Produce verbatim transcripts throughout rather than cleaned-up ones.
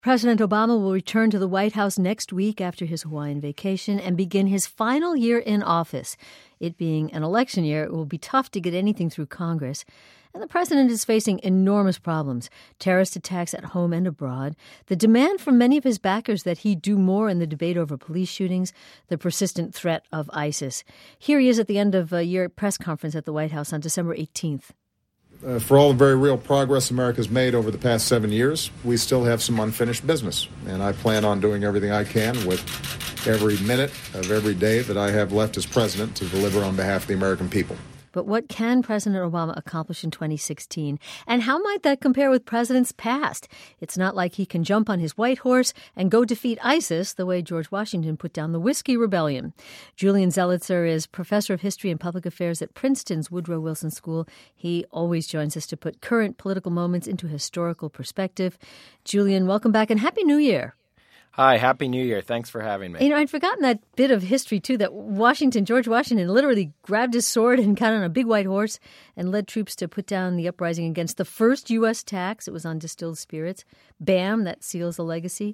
President Obama will return to the White House next week after his Hawaiian vacation and begin his final year in office. It being an election year, it will be tough to get anything through Congress. And the president is facing enormous problems, terrorist attacks at home and abroad, the demand from many of his backers that he do more in the debate over police shootings, the persistent threat of ISIS. Here he is at the end of a year press conference at the White House on December eighteenth. Uh, for all the very real progress America's made over the past seven years, we still have some unfinished business. And I plan on doing everything I can with every minute of every day that I have left as president to deliver on behalf of the American people. But what can President Obama accomplish in twenty sixteen? And how might that compare with presidents past? It's not like he can jump on his white horse and go defeat ISIS the way George Washington put down the Whiskey Rebellion. Julian Zelizer is professor of history and public affairs at Princeton's Woodrow Wilson School. He always joins us to put current political moments into historical perspective. Julian, welcome back and Happy New Year. Hi, Happy New Year. Thanks for having me. You know, I'd forgotten that bit of history, too, that Washington, George Washington literally grabbed his sword and got on a big white horse and led troops to put down the uprising against the first U S tax. It was on distilled spirits. Bam, that seals the legacy.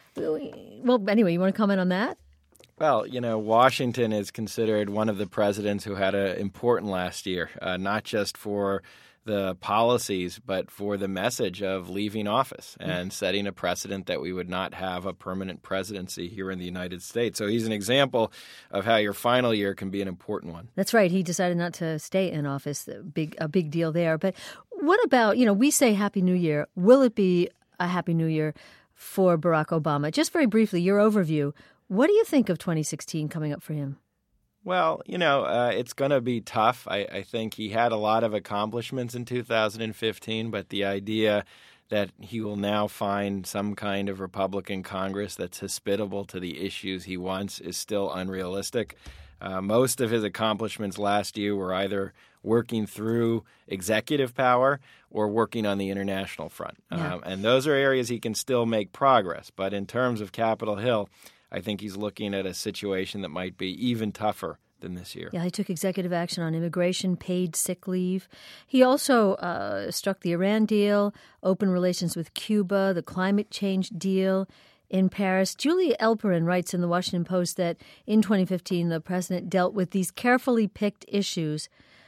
Well, anyway, you want to comment on that? Well, you know, Washington is considered one of the presidents who had an important last year, uh, not just for the policies, but for the message of leaving office and setting a precedent that we would not have a permanent presidency here in the United States. So he's an example of how your final year can be an important one. That's right. He decided not to stay in office. A big, a big deal there. But what about, you know, we say Happy New Year. Will it be a Happy New Year for Barack Obama? Just very briefly, your overview. What do you think of twenty sixteen coming up for him? Well, you know, uh, it's going to be tough. I, I think he had a lot of accomplishments in two thousand fifteen, but the idea that he will now find some kind of Republican Congress that's hospitable to the issues he wants is still unrealistic. Uh, most of his accomplishments last year were either working through executive power or working on the international front. Yeah. Um, and those are areas he can still make progress. But in terms of Capitol Hill, I think he's looking at a situation that might be even tougher than this year. Yeah, he took executive action on immigration, paid sick leave. He also uh, struck the Iran deal, open relations with Cuba, the climate change deal in Paris. Julie Elperin writes in the Washington Post that in twenty fifteen, the president dealt with these carefully picked issues,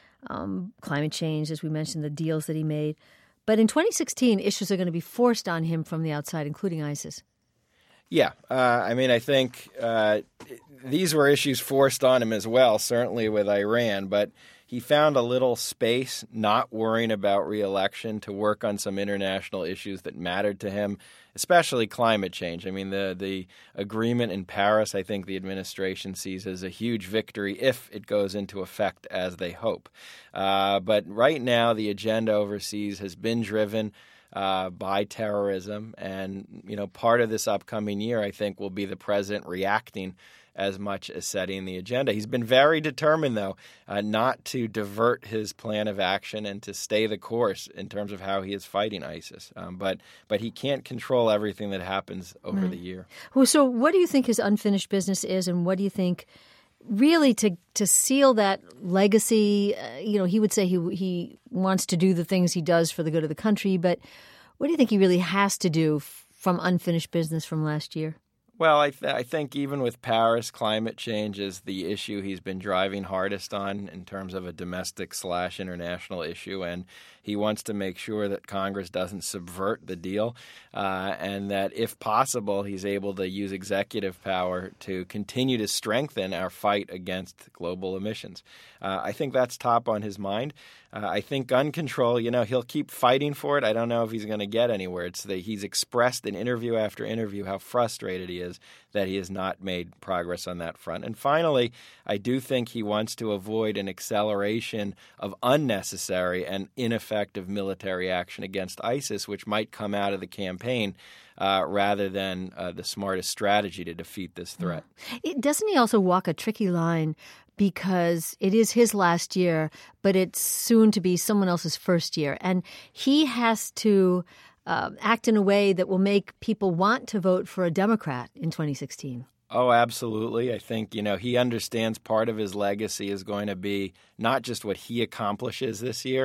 um, climate change, as we mentioned, the deals that he made. But in twenty sixteen, issues are going to be forced on him from the outside, including ISIS. Yeah. Uh, I mean, I think uh, these were issues forced on him as well, certainly with Iran. But he found a little space, not worrying about re-election, to work on some international issues that mattered to him, especially climate change. I mean, the, the agreement in Paris, I think the administration sees as a huge victory if it goes into effect as they hope. Uh, but right now, the agenda overseas has been driven Uh, by terrorism. And, you know, part of this upcoming year, I think, will be the president reacting as much as setting the agenda. He's been very determined, though, uh, not to divert his plan of action and to stay the course in terms of how he is fighting ISIS. Um, but but he can't control everything that happens over right. the year. Well, so what do you think his unfinished business is, and what do you think really to to seal that legacy? Uh, you know, he would say he he wants to do the things he does for the good of the country, but what do you think he really has to do f- from unfinished business from last year? Well, I, th- I think even with Paris, climate change is the issue he's been driving hardest on in terms of a domestic slash international issue. And he wants to make sure that Congress doesn't subvert the deal uh, and that, if possible, he's able to use executive power to continue to strengthen our fight against global emissions. Uh, I think that's top on his mind. Uh, I think gun control, you know, he'll keep fighting for it. I don't know if he's going to get anywhere. It's that he's expressed in interview after interview how frustrated he is that he has not made progress on that front. And finally, I do think he wants to avoid an acceleration of unnecessary and ineffective military action against ISIS, which might come out of the campaign uh, rather than uh, the smartest strategy to defeat this threat. It, doesn't he also walk a tricky line? Because it is his last year, but it's soon to be someone else's first year. And he has to uh, act in a way that will make people want to vote for a Democrat in twenty sixteen. Oh, absolutely. I think, you know, he understands part of his legacy is going to be not just what he accomplishes this year,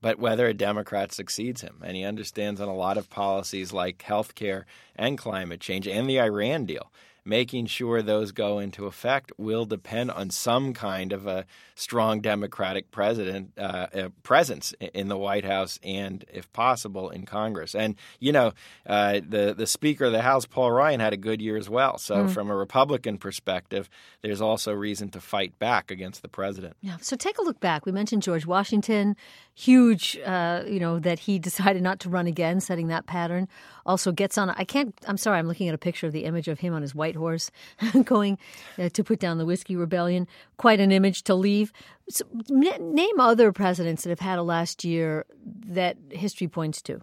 but whether a Democrat succeeds him. And he understands on a lot of policies like health care and climate change and the Iran deal, making sure those go into effect will depend on some kind of a strong Democratic president uh, uh, presence in the White House and, if possible, in Congress. And, you know, uh, the, the Speaker of the House, Paul Ryan, had a good year as well. So mm. from a Republican perspective, there's also reason to fight back against the president. Yeah. So take a look back. We mentioned George Washington, huge, uh, you know, that he decided not to run again, setting that pattern. Also gets on, I can't, I'm sorry, I'm looking at a picture of the image of him on his white horse going uh, to put down the Whiskey Rebellion. Quite an image to leave. So, n- name other presidents that have had a last year that history points to.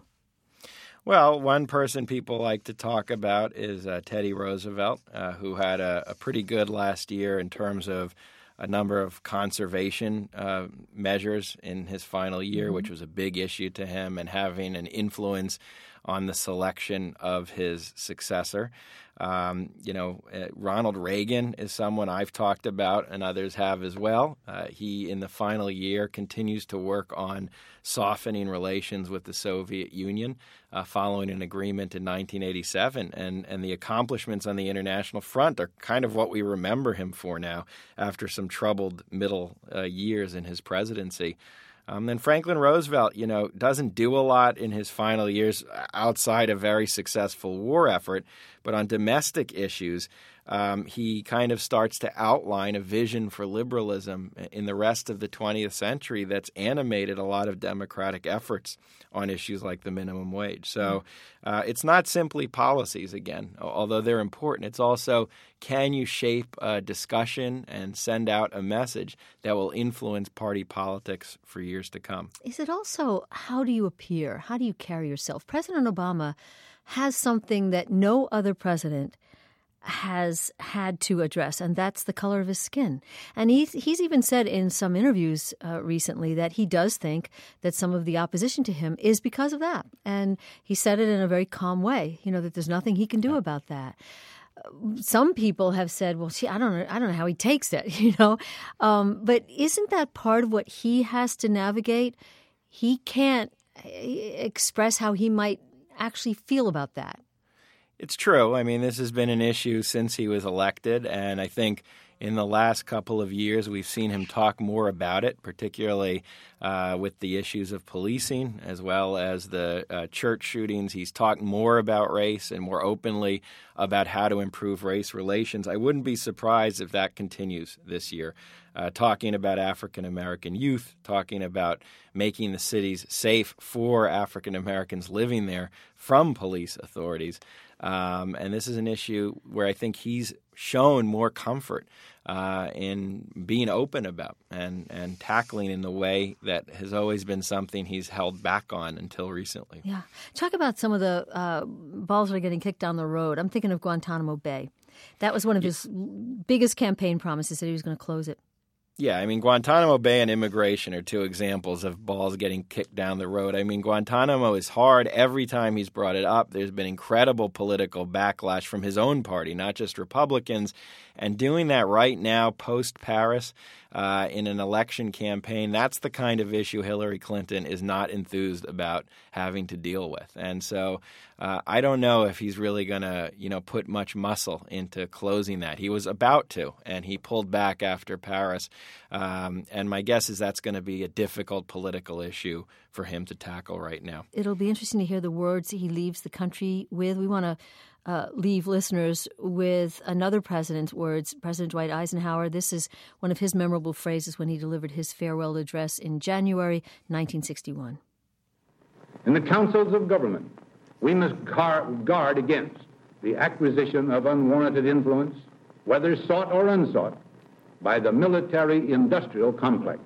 Well, one person people like to talk about is uh, Teddy Roosevelt, uh, who had a, a pretty good last year in terms of a number of conservation uh, measures in his final year, mm-hmm. which was a big issue to him, and having an influence on the selection of his successor. Um, you know, uh, Ronald Reagan is someone I've talked about and others have as well. Uh, he, in the final year, continues to work on softening relations with the Soviet Union uh, following an agreement in nineteen eighty-seven. And, and the accomplishments on the international front are kind of what we remember him for now after some troubled middle uh, years in his presidency. Um, then Franklin Roosevelt, you know, doesn't do a lot in his final years outside a very successful war effort. But on domestic issues, um, he kind of starts to outline a vision for liberalism in the rest of the twentieth century that's animated a lot of democratic efforts on issues like the minimum wage. So uh, it's not simply policies, again, although they're important. It's also, can you shape a discussion and send out a message that will influence party politics for years to come? Is it also, how do you appear? How do you carry yourself? President Obama has something that no other president has had to address, and that's the color of his skin. And he's, he's even said in some interviews uh, recently that he does think that some of the opposition to him is because of that. And he said it in a very calm way, you know, that there's nothing he can do about that. Some people have said, well, see, I don't know, I don't know how he takes it, you know. Um, but isn't that part of what he has to navigate? He can't express how he might actually feel about that. It's true. I mean, this has been an issue since he was elected, and I think in the last couple of years we've seen him talk more about it, particularly uh, with the issues of policing as well as the uh, church shootings. He's talked more about race and more openly about how to improve race relations. I wouldn't be surprised if that continues this year. Uh, talking about African American youth, talking about making the cities safe for African Americans living there from police authorities. Um, and this is an issue where I think he's shown more comfort uh, in being open about and, and tackling in the way that has always been something he's held back on until recently. Yeah. Talk about some of the uh, balls that are getting kicked down the road. I'm thinking of Guantanamo Bay. That was one of his biggest campaign promises, that he was going to close it. Yeah, I mean, Guantanamo Bay and immigration are two examples of balls getting kicked down the road. I mean, Guantanamo is hard. Every time he's brought it up, there's been incredible political backlash from his own party, not just Republicans. And doing that right now, post-Paris, uh, in an election campaign, that's the kind of issue Hillary Clinton is not enthused about having to deal with. And so uh, I don't know if he's really going to, you know, put much muscle into closing that. He was about to, and he pulled back after Paris. Um, and my guess is that's going to be a difficult political issue for him to tackle right now. It'll be interesting to hear the words he leaves the country with. We want to uh, leave listeners with another president's words, President Dwight Eisenhower. This is one of his memorable phrases when he delivered his farewell address in January nineteen sixty-one. In the councils of government, we must guard against the acquisition of unwarranted influence, whether sought or unsought, by the military-industrial complex.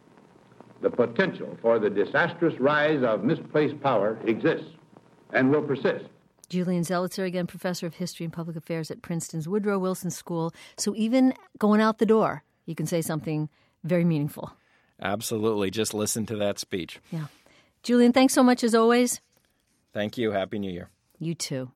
The potential for the disastrous rise of misplaced power exists and will persist. Julian Zelizer, again, professor of history and public affairs at Princeton's Woodrow Wilson School. So even going out the door, you can say something very meaningful. Absolutely. Just listen to that speech. Yeah. Julian, thanks so much as always. Thank you. Happy New Year. You too.